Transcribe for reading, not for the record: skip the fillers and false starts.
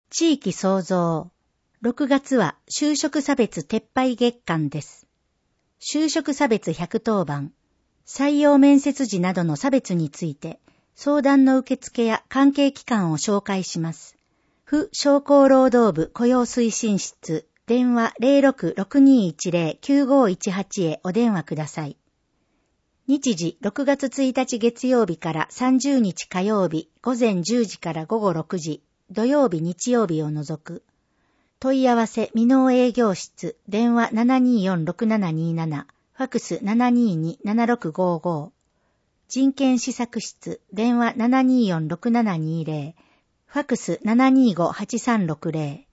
地域創造。6月は就職差別撤廃月間です。就職差別110番。採用面接時などの差別について、相談の受付や関係機関を紹介します。府商工労働部雇用推進室、電話 066210-9518 へお電話ください。日時6月1日月曜日から30日火曜日午前10時から午後6時、土曜日日曜日を除く。問い合わせ未納営業室、電話 724-6727、ファクス 722-7655。人権施策室、電話 724-6720、ファクス 725-8360。